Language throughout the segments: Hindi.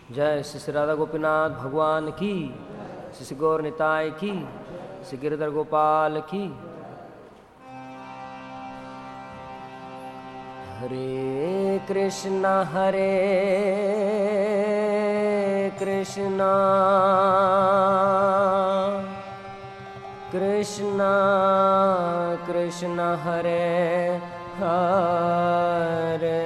जय श्री श्री राधा गोपीनाथ भगवान की, श्री गौर निताय की, श्री गिरधर गोपाल की। हरे कृष्णा कृष्णा कृष्णा कृष्णा हरे हरे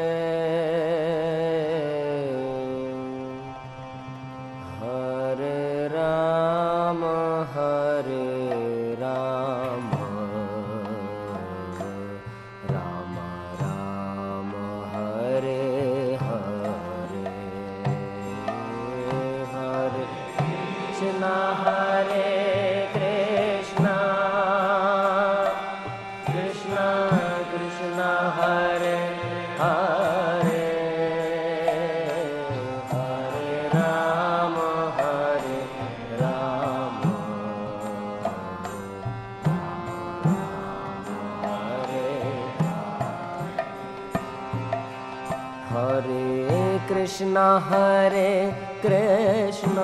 कृष्णा हरे कृष्णा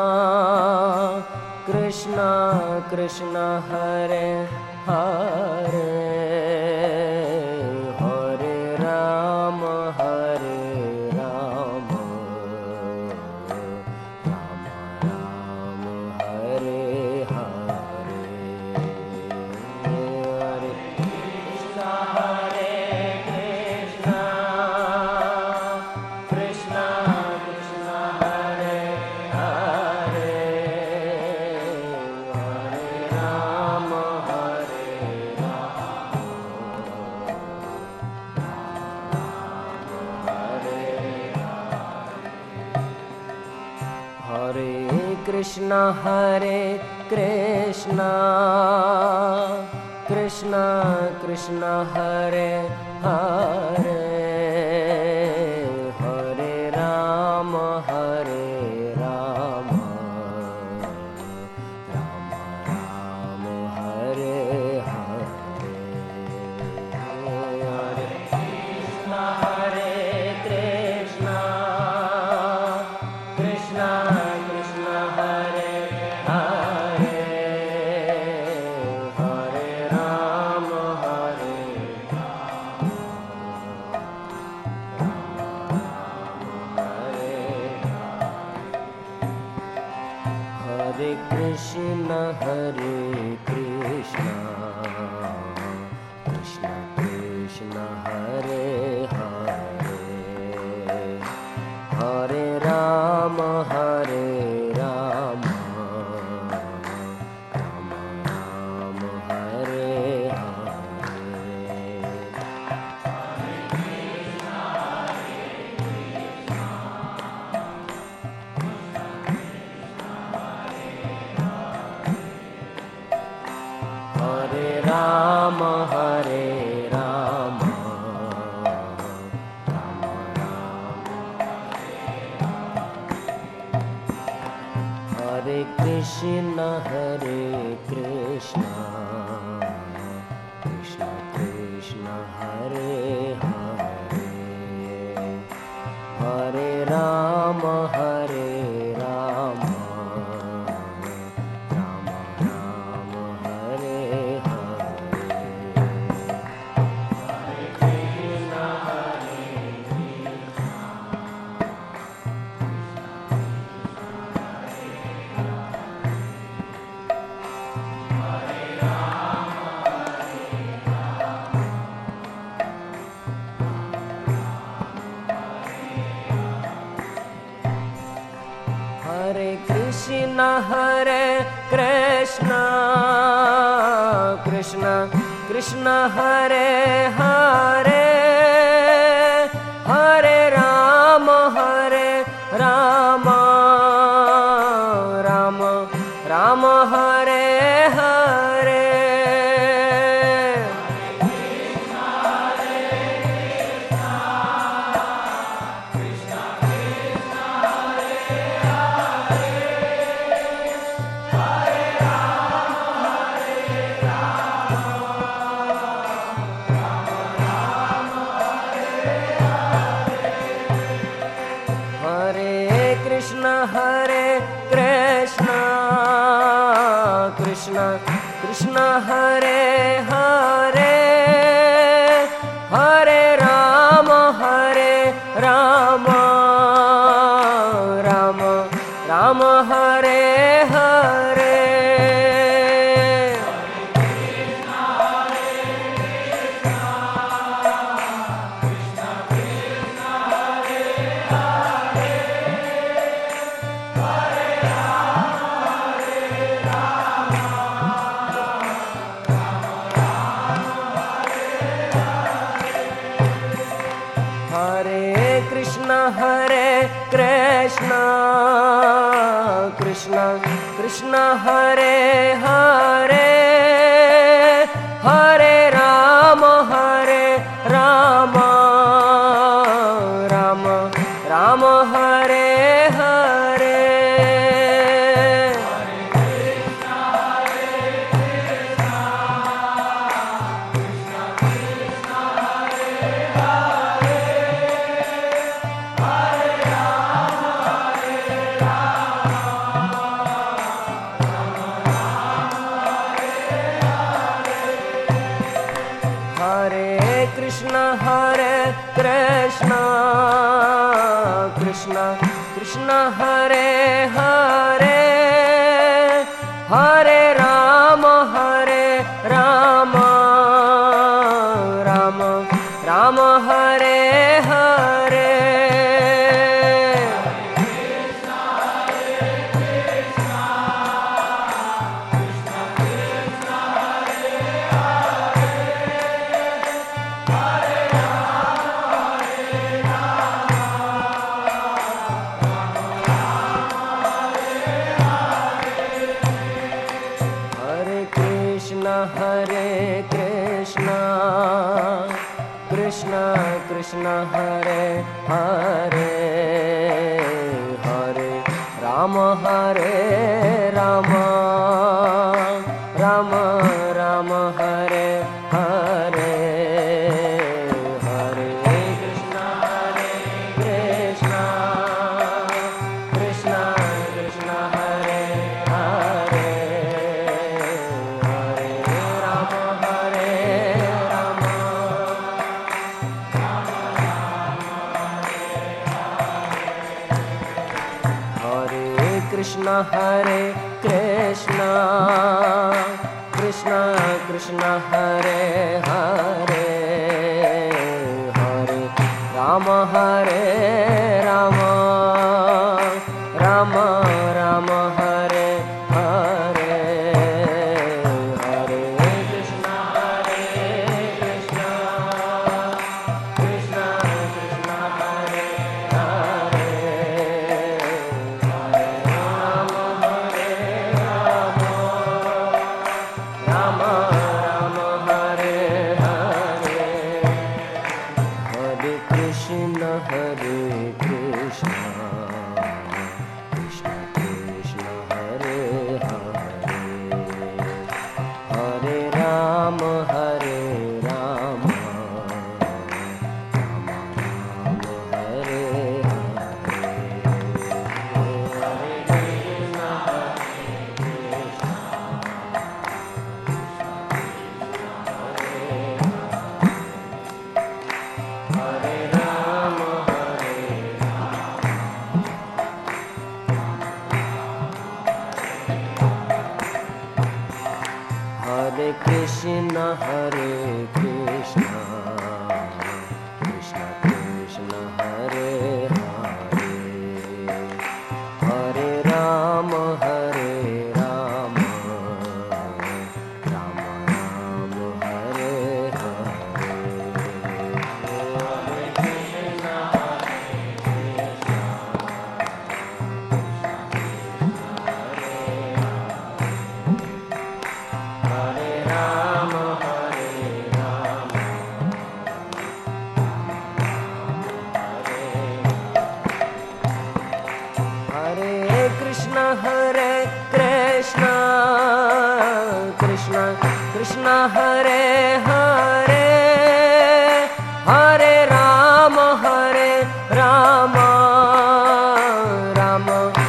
कृष्णा कृष्णा हरे हरे हरे राम राम राम हरे हरे हरे कृष्णा कृष्णा हरे कृष्णा कृष्णा कृष्णा हरे हरे हरे राम राम राम हरे हरे हरे कृष्णा कृष्णा कृष्णा कृष्णा हरे हरे हरे राम हरे कृष्ण कृष्ण कृष्ण हरे हरे हरे राम राम राम हरे हरे राम हरे कृष्ण कृष्ण कृष्ण हरे हरे हरे राम राम राम हरे हरे कृष्ण कृष्ण कृष्ण हरे हरे हरे राम राम राम हरे हरे हरे हरे कृष्ण कृष्ण कृष्ण हरे हरे हरे राम राम राम हरे हरे हरे कृष्ण कृष्ण कृष्ण हरे हरे हरे राम राम राम हरे हरे हरे कृष्ण कृष्ण कृष्ण हरे हरे हरे राम राम राम हरे हरे हरे कृष्ण कृष्ण कृष्ण हरे हरे हरे राम राम राम हरे हरे हरे कृष्ण कृष्ण कृष्ण हरे हरे कृष्ण हरे कृष्ण कृष्ण कृष्ण हरे हरे हरे राम राम राम हरे हरे हरे कृष्ण कृष्ण कृष्ण हरे हरे कृष्ण हरे कृष्ण कृष्ण कृष्ण हरे हरे हरे राम राम राम हरे हरे कृष्ण हरे Krishna Krishna Krishna Hare Hare Hare Ram Ram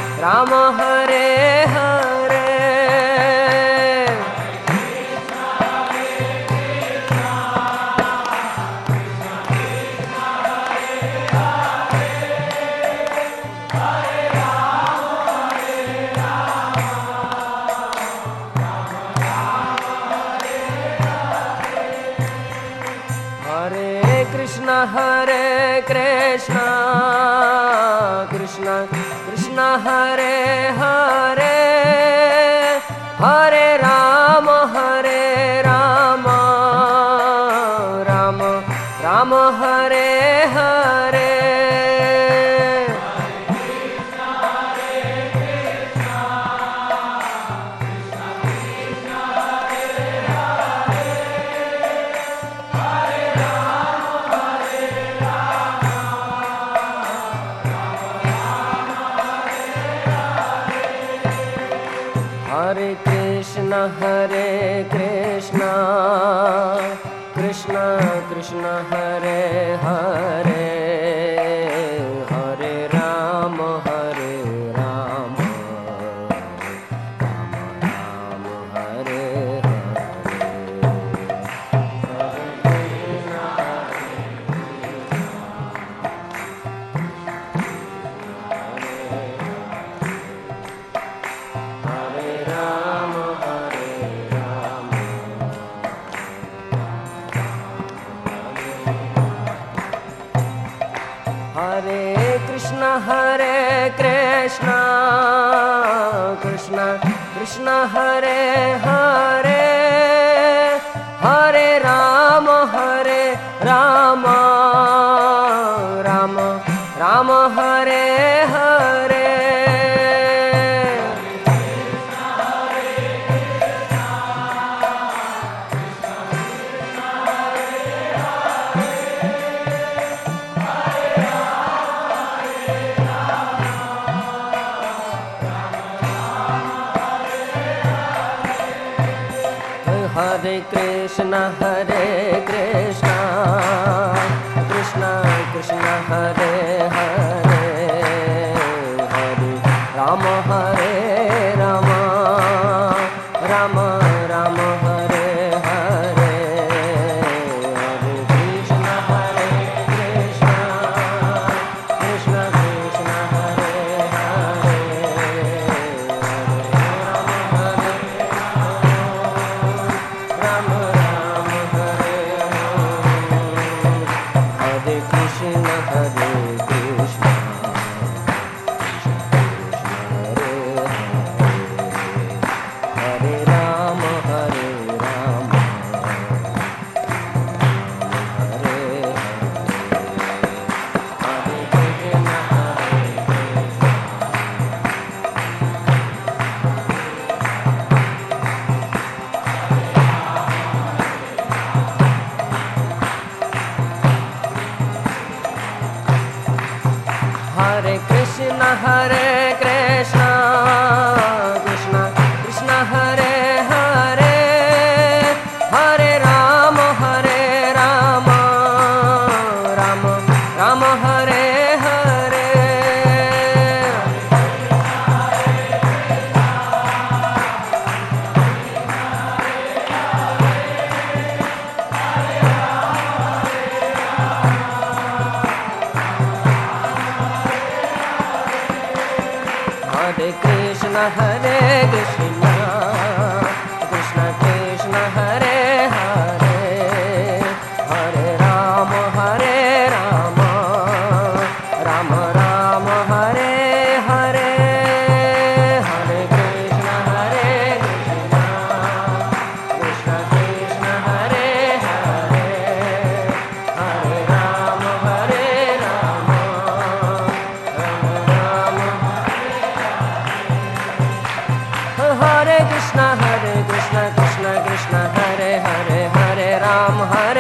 Krishna Hare Hare Hare Rama Rama Rama Hare Hare Hare Krishna Krishna Krishna Hare Hare Hare Rama Rama Rama Hare Hare Krishna Krishna Krishna Hare Hare Hare Rama Rama Rama Hare Hare Hare Krishna Krishna Krishna Hare Hare Hare Rama Rama Rama Hare Hare Hare Krishna Krishna Krishna Hare Hare Hare Krishna Krishna Krishna Hare Hare Hare Rama Rama Hare Hare Hare Krishna Krishna Krishna Hare Hare Hare Rama Rama Rama Hare Hare Hare Krishna Krishna Krishna Hare Hare Hare Rama Rama Rama Hare Krishna Krishna Krishna Hare Hare Hare Rama